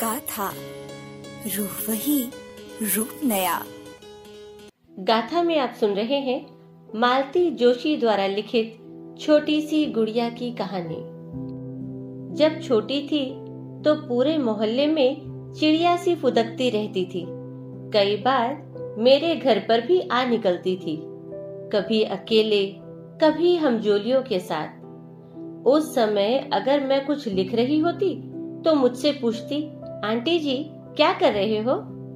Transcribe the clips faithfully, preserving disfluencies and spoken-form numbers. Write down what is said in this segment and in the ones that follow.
गाथा, रूह वही, रूप नया। गाथा में आप सुन रहे हैं मालती जोशी द्वारा लिखित छोटी सी गुड़िया की कहानी। जब छोटी थी तो पूरे मोहल्ले में चिड़िया सी फुदकती रहती थी। कई बार मेरे घर पर भी आ निकलती थी, कभी अकेले, कभी हमजोलियों के साथ। उस समय अगर मैं कुछ लिख रही होती तो मुझसे पूछती, आंटी जी क्या कर रहे हो?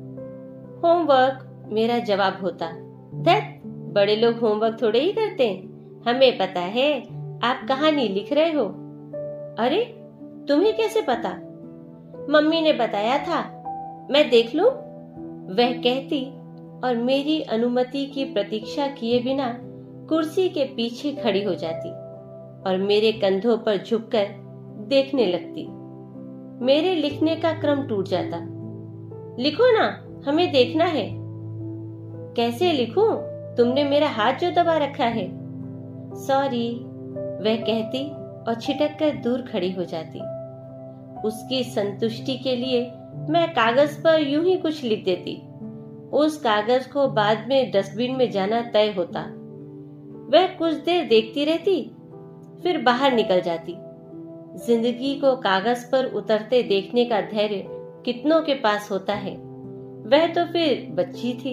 होमवर्क, मेरा जवाब होता। दैट, बड़े लोग होमवर्क थोड़े ही करते हैं, हमें पता है आप कहानी लिख रहे हो। अरे, तुम्हें कैसे पता? मम्मी ने बताया था, मैं देख लूं? वह कहती और मेरी अनुमति की प्रतीक्षा किए बिना कुर्सी के पीछे खड़ी हो जाती और मेरे कंधों पर झुककर देखने लगती। मेरे लिखने का क्रम टूट जाता। लिखो ना, हमें देखना है। कैसे लिखूं? तुमने मेरा हाथ जो दबा रखा है। सॉरी, वह कहती और छिटक कर दूर खड़ी हो जाती। उसकी संतुष्टि के लिए मैं कागज पर यूं ही कुछ लिख देती। उस कागज को बाद में डस्टबिन में जाना तय होता। वह कुछ देर देखती रहती, फिर बाहर निकल जाती। जिंदगी को कागज पर उतरते देखने का धैर्य कितनों के पास होता है। वह तो फिर बच्ची थी।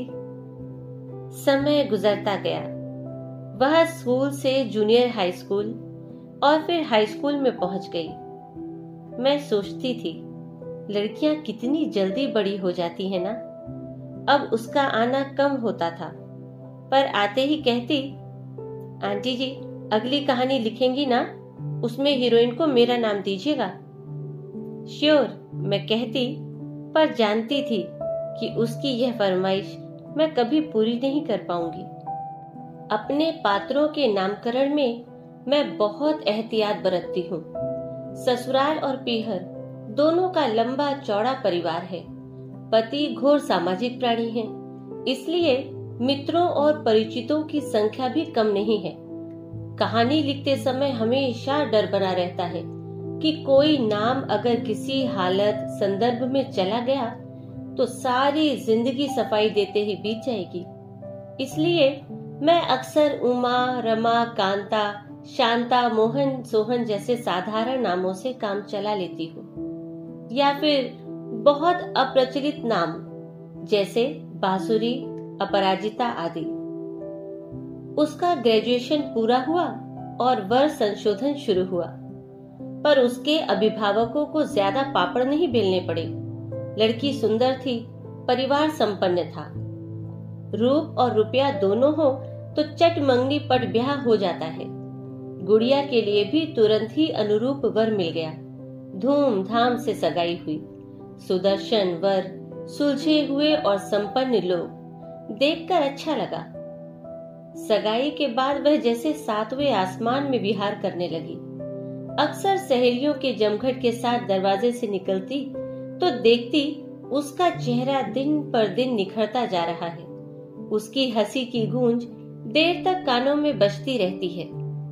समय गुजरता गया। वह स्कूल से जूनियर हाई स्कूल और फिर हाई स्कूल में पहुंच गई। मैं सोचती थी, लड़कियां कितनी जल्दी बड़ी हो जाती है ना। अब उसका आना कम होता था, पर आते ही कहती, आंटी जी अगली कहानी लिखेंगी ना, उसमें हीरोइन को मेरा नाम दीजिएगा। श्योर, मैं कहती, पर जानती थी कि उसकी यह फरमाइश मैं कभी पूरी नहीं कर पाऊंगी। अपने पात्रों के नामकरण में मैं बहुत एहतियात बरतती हूँ। ससुराल और पीहर दोनों का लंबा चौड़ा परिवार है। पति घोर सामाजिक प्राणी है, इसलिए मित्रों और परिचितों की संख्या भी कम नहीं है। कहानी लिखते समय हमेशा डर बना रहता है कि कोई नाम अगर किसी हालत संदर्भ में चला गया तो सारी जिंदगी सफाई देते ही बीत जाएगी। इसलिए मैं अक्सर उमा, रमा, कांता, शांता, मोहन, सोहन जैसे साधारण नामों से काम चला लेती हूँ, या फिर बहुत अप्रचलित नाम जैसे बांसुरी, अपराजिता आदि। उसका ग्रेजुएशन पूरा हुआ और वर्ष संशोधन शुरू हुआ, पर उसके अभिभावकों को ज्यादा पापड़ नहीं बेलने पड़े। लड़की सुंदर थी, परिवार संपन्न था। रूप और रुपया दोनों हो तो चट मंगनी पट ब्याह हो जाता है। गुड़िया के लिए भी तुरंत ही अनुरूप वर मिल गया। धूमधाम से सगाई हुई। सुदर्शन वर, सुलझे हुए और संपन्न लोग, देखकर अच्छा लगा। सगाई के बाद वह जैसे सातवें आसमान में विहार करने लगी। अक्सर सहेलियों के जमघट के साथ दरवाजे से निकलती तो देखती उसका चेहरा दिन पर दिन निखरता जा रहा है। उसकी हंसी की गूंज देर तक कानों में बजती रहती है।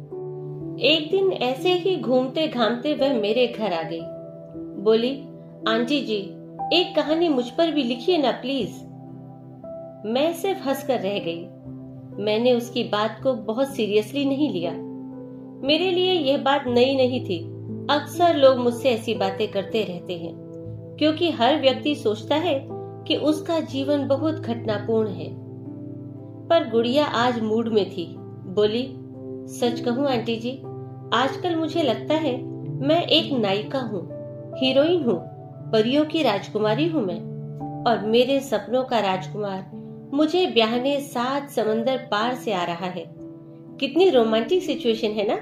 एक दिन ऐसे ही घूमते घामते वह मेरे घर आ गई। बोली, आंटी जी एक कहानी मुझ पर भी लिखिए ना प्लीज। मैं सिर्फ हंसकर रह गई। मैंने उसकी बात को बहुत सीरियसली नहीं लिया। मेरे लिए यह बात नई नहीं थी। अक्सर लोग मुझसे ऐसी बातें करते रहते हैं, क्योंकि हर व्यक्ति सोचता है कि उसका जीवन बहुत घटनापूर्ण है। पर गुड़िया आज मूड में थी। बोली, सच कहूं आंटी जी, आजकल मुझे लगता है मैं एक नायिका हूँ, हीरोइन हूँ, परियों की राजकुमारी हूँ मैं, और मेरे सपनों का राजकुमार मुझे ब्याहने सात समंदर पार से आ रहा है। कितनी रोमांटिक सिचुएशन है ना।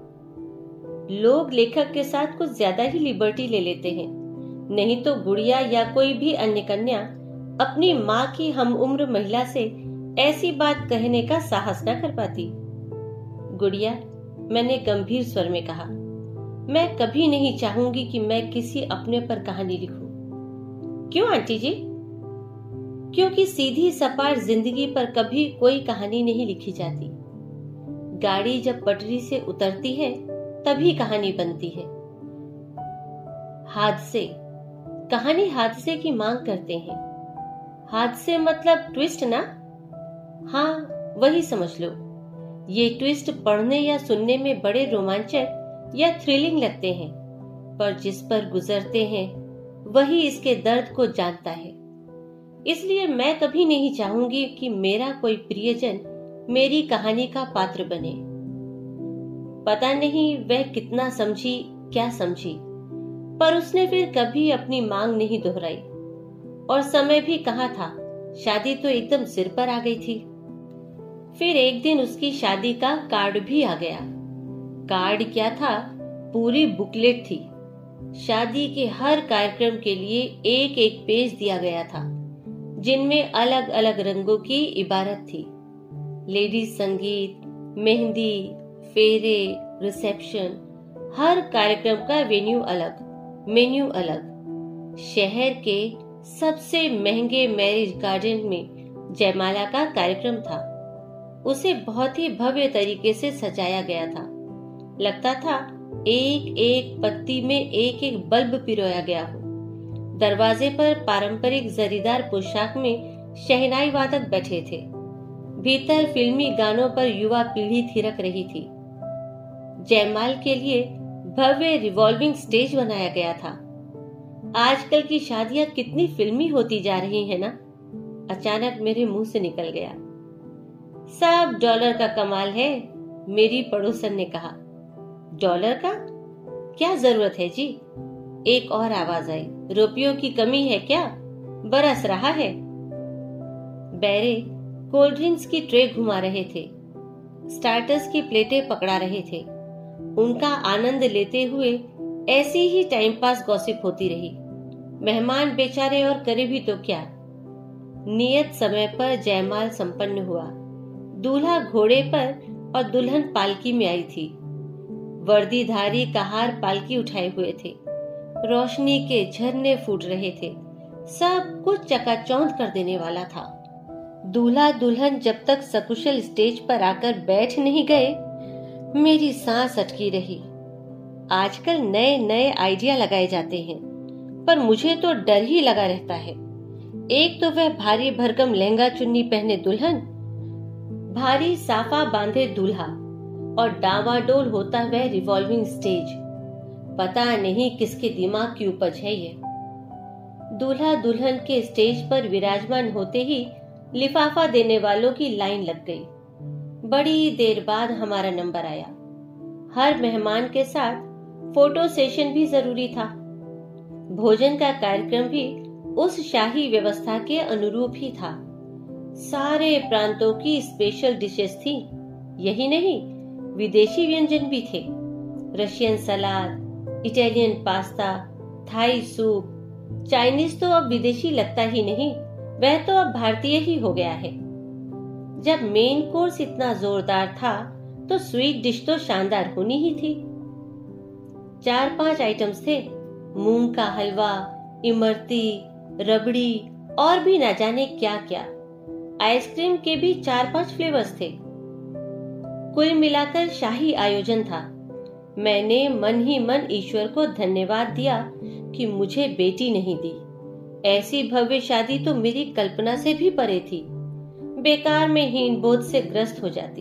लोग लेखक के साथ कुछ ज्यादा ही लिबर्टी ले लेते हैं, नहीं तो गुड़िया या कोई भी अन्य कन्या अपनी माँ की हम उम्र महिला से ऐसी बात कहने का साहस न कर पाती। गुड़िया, मैंने गंभीर स्वर में कहा, मैं कभी नहीं चाहूंगी कि मैं किसी अपने पर कहानी लिखूं। क्यों आंटी जी? क्योंकि सीधी सपाट जिंदगी पर कभी कोई कहानी नहीं लिखी जाती। गाड़ी जब पटरी से उतरती है तभी कहानी बनती है। हादसे, कहानी हादसे की मांग करते हैं। हादसे मतलब ट्विस्ट ना? हाँ, वही समझ लो। ये ट्विस्ट पढ़ने या सुनने में बड़े रोमांचक या थ्रिलिंग लगते हैं, पर जिस पर गुजरते हैं वही इसके दर्द को जानता है। इसलिए मैं कभी नहीं चाहूंगी कि मेरा कोई प्रियजन मेरी कहानी का पात्र बने। पता नहीं वह कितना समझी, क्या समझी, पर उसने फिर कभी अपनी मांग नहीं दोहराई। और समय भी कहाँ था, शादी तो एकदम सिर पर आ गई थी। फिर एक दिन उसकी शादी का कार्ड भी आ गया। कार्ड क्या था, पूरी बुकलेट थी। शादी के हर कार्यक्रम के लिए एक एक पेज दिया गया था, जिनमें अलग अलग रंगों की इबारत थी। लेडीज संगीत, मेहंदी, फेरे, रिसेप्शन, हर कार्यक्रम का वेन्यू अलग, मेन्यू अलग। शहर के सबसे महंगे मैरिज गार्डन में जयमाला का कार्यक्रम था। उसे बहुत ही भव्य तरीके से सजाया गया था। लगता था एक एक पत्ती में एक एक बल्ब पिरोया गया हो। दरवाजे पर पारंपरिक जरीदार पोशाक में शहनाई वादक बैठे थे। भीतर फिल्मी गानों पर युवा पीढ़ी थिरक रही थी। जयमाल के लिए भव्य रिवॉल्विंग स्टेज बनाया गया था। आजकल की शादियां कितनी फिल्मी होती जा रही है ना? अचानक मेरे मुंह से निकल गया। सब डॉलर का कमाल है, मेरी पड़ोसन ने कहा। डॉलर का क्या जरूरत है जी? एक और आवाज आई। रुपयों की कमी है क्या? बरस रहा है। बैरे कोल्ड ड्रिंक्स की ट्रे घुमा रहे थे, स्टार्टर्स की प्लेटें पकड़ा रहे थे। उनका आनंद लेते हुए ऐसी ही टाइम पास गॉसिप होती रही। मेहमान बेचारे और करे भी तो क्या। नियत समय पर जयमाल संपन्न हुआ। दूल्हा घोड़े पर और दुल्हन पालकी में आई थी। वर्दीधारी कहार पालकी उठाए हुए थे। रोशनी के झरने फूट रहे थे। सब कुछ चकाचौंध कर देने वाला था। दूल्हा दुल्हन जब तक सकुशल स्टेज पर आकर बैठ नहीं गए, मेरी सांस अटकी रही। आजकल नए नए आइडिया लगाए जाते हैं, पर मुझे तो डर ही लगा रहता है। एक तो वह भारी भरकम लहंगा चुन्नी पहने दुल्हन, भारी साफा बांधे दूल्हा और डावाडोल होता वह रिवॉल्विंग स्टेज। पता नहीं किसके दिमाग की उपज है ये। दूल्हा दुल्हन के स्टेज पर विराजमान होते ही लिफाफा देने वालों की लाइन लग गई। बड़ी देर बाद हमारा नंबर आया। हर मेहमान के साथ फोटो सेशन भी जरूरी था। भोजन का कार्यक्रम भी उस शाही व्यवस्था के अनुरूप ही था। सारे प्रांतों की स्पेशल डिशेस थी। यही नहीं, विदेशी व्यंजन भी थे। Russian salad, Italian pasta, Thai soup. Chinese तो अब विदेशी लगता ही नहीं, वह तो अब भारतीय ही हो गया है। जब मेन कोर्स इतना जोरदार था, तो स्वीट डिश तो शानदार होनी ही थी। चार पांच आइटम्स थे। मूंग का हलवा, इमरती, रबड़ी और भी ना जाने क्या क्या। आइसक्रीम के भी चार पांच फ्लेवर्स थे। कुल मिलाकर शाही आयोजन था। मैंने मन ही मन ईश्वर को धन्यवाद दिया कि मुझे बेटी नहीं दी। ऐसी भव्य शादी तो मेरी कल्पना से भी परे थी। बेकार में हीन बोध से ग्रस्त हो जाती।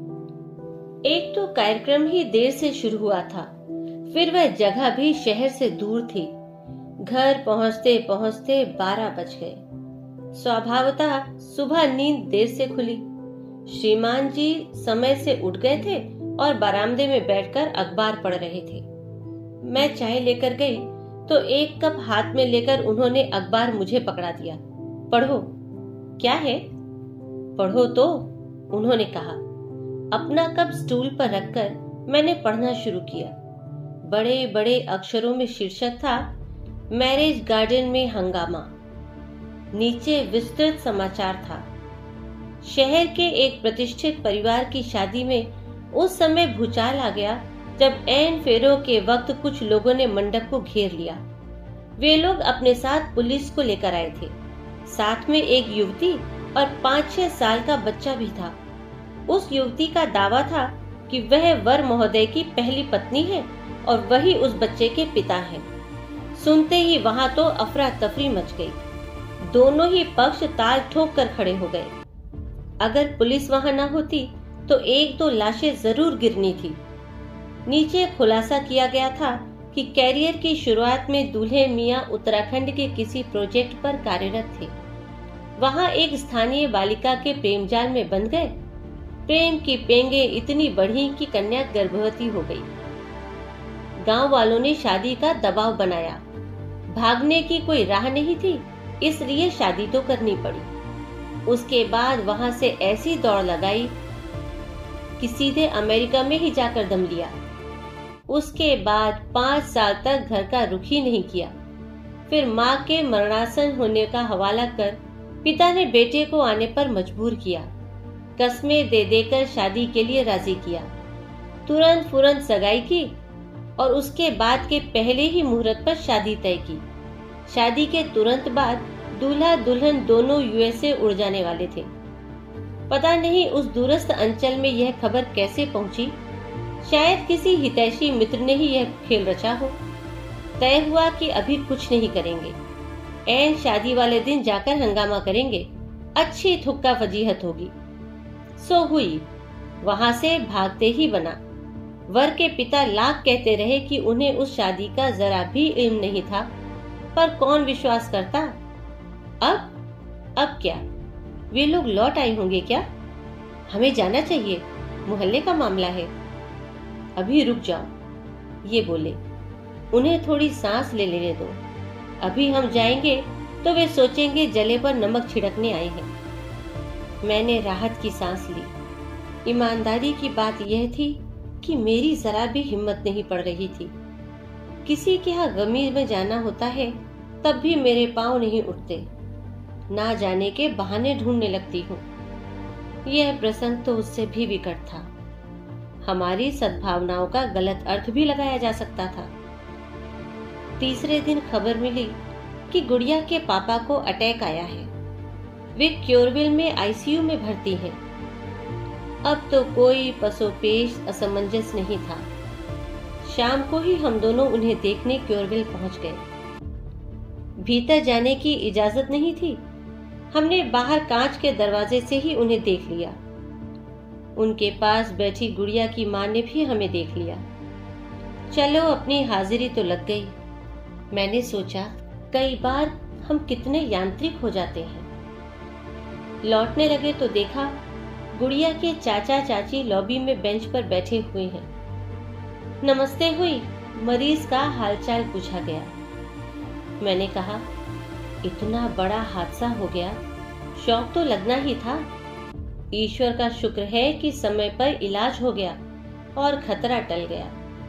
एक तो कार्यक्रम ही देर से शुरू हुआ था, फिर वह जगह भी शहर से दूर थी। घर पहुंचते पहुंचते बारह बज गए। स्वभावतः सुबह नींद देर से खुली। श्रीमान जी समय से उठ गए थे और बरामदे में बैठकर अखबार पढ़ रहे थे। मैं चाय लेकर गई तो एक कप हाथ में लेकर उन्होंने अखबार मुझे पकड़ा दिया। पढ़ो। क्या है? पढ़ो तो, उन्होंने कहा। अपना कप स्टूल पर रखकर मैंने पढ़ना शुरू किया। बड़े बड़े अक्षरों में शीर्षक था, मैरिज गार्डन में हंगामा। नीचे विस्तृत समाचार था। शहर के एक प्रतिष्ठित परिवार की शादी में उस समय भूचाल आ गया जब ऐन फेरों के वक्त कुछ लोगों ने मंडप को घेर लिया। वे लोग अपने साथ पुलिस को लेकर आए थे। साथ में एक युवती और पाँच छह साल का बच्चा भी था। उस युवती का दावा था कि वह वर महोदय की पहली पत्नी है और वही उस बच्चे के पिता हैं। सुनते ही वहां तो अफरा तफरी मच गई। दोनों ही पक्ष ताल ठोक कर खड़े हो गए। अगर पुलिस वहां न होती तो एक दो लाशें जरूर गिरनी थी। नीचे खुलासा किया गया था कि कैरियर की शुरुआत में दूल्हे मियां उत्तराखंड के किसी प्रोजेक्ट पर कार्यरत थे। वहां एक स्थानीय बालिका के प्रेम जाल में बंध गए। प्रेम की पेंगे इतनी बढ़ी कि कन्या गर्भवती हो गई। गांव वालों ने शादी का दबाव बनाया। भागने की कोई राह नहीं थी, इसलिए शादी तो करनी पड़ी। उसके बाद वहां से ऐसी दौड़ लगाई कि सीधे अमेरिका में ही जाकर दम लिया। उसके बाद पांच साल तक घर का रुख ही नहीं किया। फिर मां के मरणासन होने का हवाला कर पिता ने बेटे को आने पर मजबूर किया। कस्में दे देकर शादी के लिए राजी किया। तुरंत फुरंत सगाई की और उसके बाद के पहले ही मुहूर्त पर शादी तय की। शादी के तुरंत बाद दूल्हा दुल्हन दोनों यूएसए उड़ जाने वाले थे। पता नहीं उस दूरस्थ अंचल में यह खबर कैसे पहुंची। शायद किसी हितैषी मित्र ने ही यह खेल रचा हो। तय हुआ कि अभी कुछ नहीं करेंगे, ऐन शादी वाले दिन जाकर हंगामा करेंगे, अच्छी थुक्का फजीहत होगी। सो हुई। वहां से भागते ही बना। वर के पिता लाख कहते रहे कि उन्हें उस शादी का जरा भी इल्म नहीं था, पर कौन विश्वास करता। अब अब क्या वे लोग लौट आए होंगे क्या? हमें जाना चाहिए, मोहल्ले का मामला है। अभी रुक जाओ, ये बोले। उन्हें थोड़ी सांस ले लेने दो। अभी हम जाएंगे तो वे सोचेंगे जले पर नमक छिड़कने आए हैं। मैंने राहत की सांस ली। ईमानदारी की बात यह थी कि मेरी जरा भी हिम्मत नहीं पड़ रही थी। किसी के यहाँ गमीर में जाना होता है तब भी मेरे पांव नहीं उठते। ना जाने के बहाने ढूंढने लगती हूँ। यह प्रसंग तो उससे भी विकट था। हमारी सद्भावनाओं का गलत अर्थ भी लगाया जा सकता था। तीसरे दिन खबर मिली कि गुड़िया के पापा को अटैक आया है। वे क्योरविल में आईसीयू में भर्ती हैं। अब तो कोई पसोपेश असमंजस नहीं था। शाम को ही हम दोनों उन्हें देखने क्योरविल पहुंच गए। भीतर जाने की इजाजत नहीं थी। हमने बाहर कांच के दरवाजे से ही उन्हें देख लिया। उनके पास बैठी गुड़िया की मां ने भी हमें देख लिया। चलो अपनी हाजिरी तो लग गई। मैंने सोचा, कई बार हम कितने यांत्रिक हो जाते हैं। लौटने लगे तो देखा गुड़िया के चाचा चाची लॉबी में बेंच पर बैठे हुए हैं। नमस्ते हुई। मरीज का हालचाल पूछा गया। मैंने कहा, इतना बड़ा हादसा हो गया, शौक तो लगना ही था। ईश्वर का शुक्र है कि समय पर इलाज हो गया और खतरा टल गया।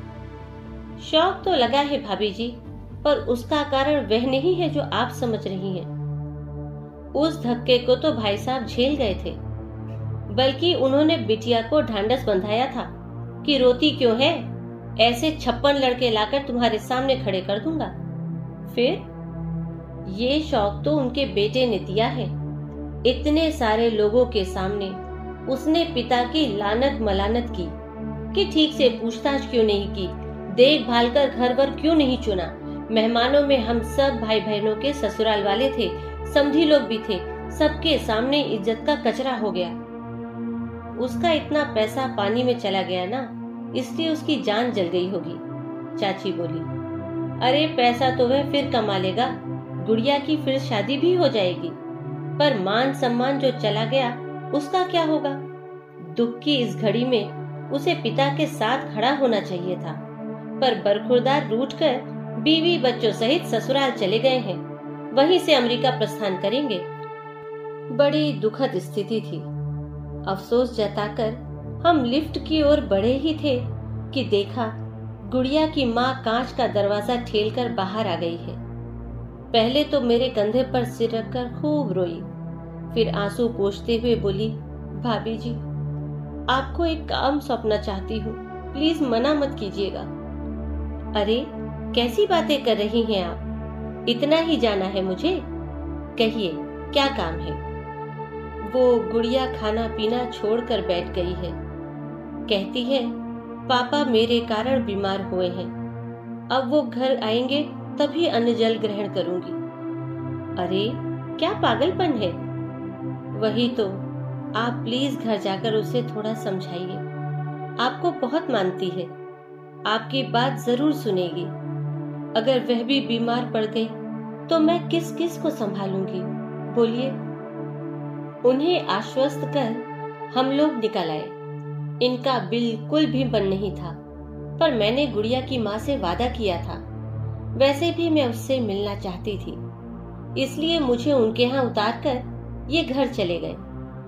शौक तो लगा है भाभी जी, पर उसका कारण वह नहीं है जो आप समझ रही हैं। उस धक्के को तो भाई साहब झेल गए थे, बल्कि उन्होंने बिटिया को ढांढस बंधाया था कि रोती क्यों है, ऐसे छप्पन लड़के लाकर तुम्हारे सामने खड़े कर दूंगा। फिर ये शौक तो उनके बेटे ने दिया है। इतने सारे लोगों के सामने उसने पिता की लानत मलानत की कि ठीक से पूछताछ क्यों नहीं की, देखभाल कर घर वर क्यों नहीं चुना। मेहमानों में हम सब भाई बहनों के ससुराल वाले थे, समधी लोग भी थे। सबके सामने इज्जत का कचरा हो गया। उसका इतना पैसा पानी में चला गया ना, इसलिए उसकी जान जल गई होगी। चाची बोली, अरे पैसा तो वह फिर कमा लेगा, गुड़िया की फिर शादी भी हो जाएगी, पर मान सम्मान जो चला गया उसका क्या होगा। दुख की इस घड़ी में उसे पिता के साथ खड़ा होना चाहिए था, पर बरखुरदार रूठकर बीवी बच्चों सहित ससुराल चले गए हैं। वहीं से अमेरिका प्रस्थान करेंगे। बड़ी दुखद स्थिति थी। अफसोस जताकर हम लिफ्ट की ओर बढ़े ही थे कि देखा गुड़िया की माँ कांच का दरवाजा ठेलकर बाहर आ गई है। पहले तो मेरे कंधे पर सिर रखकर खूब रोई, फिर आंसू पोंछते हुए बोली, भाभी जी आपको एक काम सौंपना चाहती हूँ, प्लीज मना मत कीजिएगा। अरे कैसी बातें कर रही हैं आप, इतना ही जाना है मुझे, कहिए क्या काम है। वो गुड़िया खाना पीना छोड़कर बैठ गई है। कहती है पापा मेरे कारण बीमार हुए हैं, अब वो घर आएंगे तभी अन्न जल ग्रहण करूंगी। अरे क्या पागलपन है। वही तो, आप प्लीज घर जाकर उसे थोड़ा समझाइए। आपको बहुत मानती है, आपकी बात जरूर सुनेगी। अगर वह भी बीमार पड़ गई तो मैं किस किस को संभालूंगी, बोलिए। उन्हें आश्वस्त कर हम लोग निकल आए। इनका बिल्कुल भी मन नहीं था, पर मैंने गुड़िया की माँ से वादा किया था। वैसे भी मैं उससे मिलना चाहती थी, इसलिए मुझे उनके यहाँ उतार कर ये घर चले गए।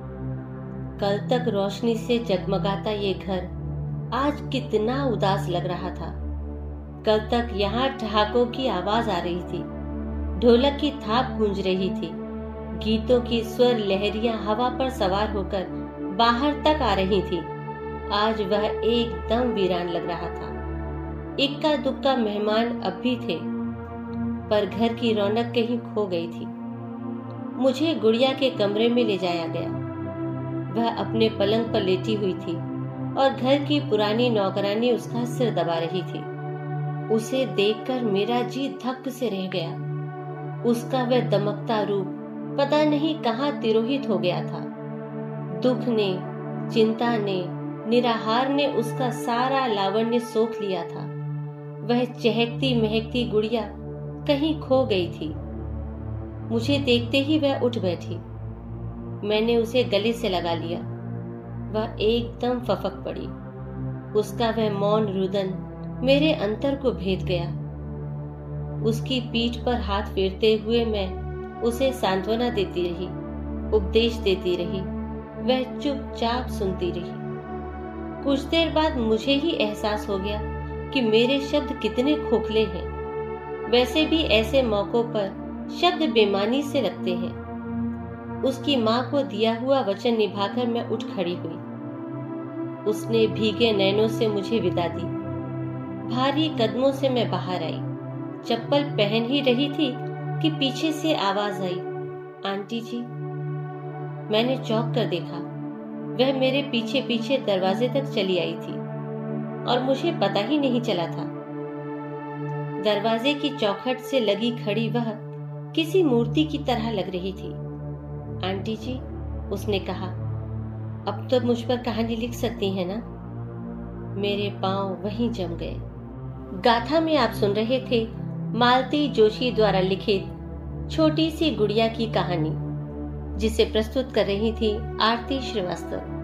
कल तक रोशनी से जगमगाता ये घर आज कितना उदास लग रहा था। कल तक यहाँ ठहाकों की आवाज आ रही थी, ढोलक की थाप गूंज रही थी, गीतों की स्वर लहरियां हवा पर सवार होकर बाहर तक आ रही थी। आज वह एकदम वीरान लग रहा था। इक्का दुक्का मेहमान अब भी थे, पर घर की रौनक कहीं खो गई थी। मुझे गुड़िया के कमरे में ले जाया गया। वह अपने पलंग पर लेटी हुई थी और घर की पुरानी नौकरानी उसका सिर दबा रही थी। उसे देखकर मेरा जी धक से रह गया। उसका वह दमकता रूप पता नहीं कहाँ तिरोहित हो गया था। दुख ने, चिंता ने, निराहार ने उसका सारा लावण्य सोख लिया था। वह चहकती महकती गुड़िया कहीं खो गई थी। मुझे देखते ही वह उठ बैठी। मैंने उसे गले से लगा लिया। वह एकदम फफक पड़ी। उसका वह मौन रुदन मेरे अंतर को भेद गया। उसकी पीठ पर हाथ फेरते हुए मैं उसे सांत्वना देती रही, उपदेश देती रही। वह चुपचाप सुनती रही। कुछ देर बाद मुझे ही एहसास हो गया कि मेरे शब्द कितने खोखले हैं। वैसे भी ऐसे मौकों पर शब्द बेमानी से लगते हैं। उसकी माँ को दिया हुआ वचन निभाकर मैं उठ खड़ी हुई। उसने भीगे नैनों से मुझे विदा दी। भारी कदमों से मैं बाहर आई। चप्पल पहन ही रही थी कि पीछे से आवाज आई, आंटी जी। मैंने चौंक कर देखा। वह मेरे पीछे पीछे दरवाजे तक चली आई थी और मुझे पता ही नहीं चला था। दरवाजे की चौखट से लगी खड़ी वह किसी मूर्ति की तरह लग रही थी। आंटी जी, उसने कहा, अब तो मुझ पर कहानी लिख सकती है ना। मेरे पांव वहीं जम गए। गाथा में आप सुन रहे थे मालती जोशी द्वारा लिखित छोटी सी गुड़िया की कहानी, जिसे प्रस्तुत कर रही थी आरती श्रीवास्तव।